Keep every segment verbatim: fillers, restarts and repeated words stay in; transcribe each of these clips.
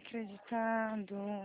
acreditando.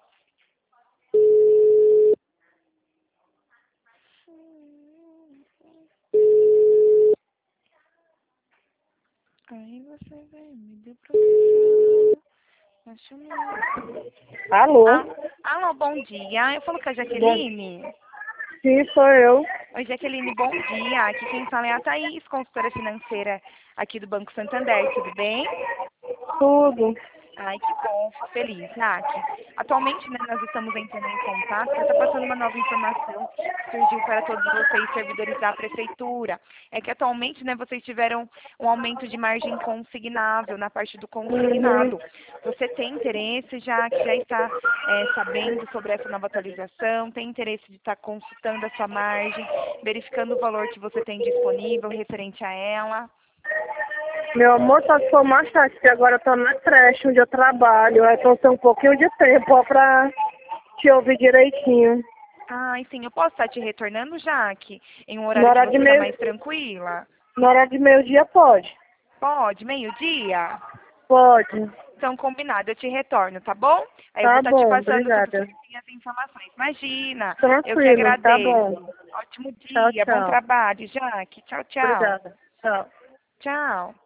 Aí você vem, me deu proteção. Acho mesmo. Alô? Ah, alô, bom dia. Eu falo com a Bom, Jaqueline. sim, sou eu. Oi, Jaqueline, bom dia. Aqui quem fala é a Thaís, consultora financeira aqui do Banco Santander. Tudo bem? Tudo. Ai, que bom, fico feliz, Nath. Atualmente, né, nós estamos entrando em contato para estar passando uma nova informação que surgiu para todos vocês, servidores da Prefeitura. É que atualmente, né, vocês tiveram um aumento de margem consignável na parte do Uhum. consignado. Você tem interesse, já que já está é, sabendo sobre essa nova atualização, tem interesse de estar consultando a sua margem, verificando o valor que você tem disponível referente a ela? Meu amor, só se for mais tarde, porque agora eu tô na creche onde eu trabalho. Aí tô sem um pouquinho de tempo, ó, pra te ouvir direitinho. Ai, sim, eu posso estar te retornando, Jaque, em um No horário que horário de você está meio, mais tranquila? no horário de meio-dia pode. Pode, meio-dia? Pode. Então, combinado, eu te retorno, tá bom? Aí eu vou Tá estar te bom, passando tudo obrigada. certinho as informações. Imagina, eu que Tranquilo, tá bom. agradeço. Ótimo Tchau, dia, bom tchau. trabalho, Jaque. Tchau, tchau. Obrigada. Tchau. Tchau.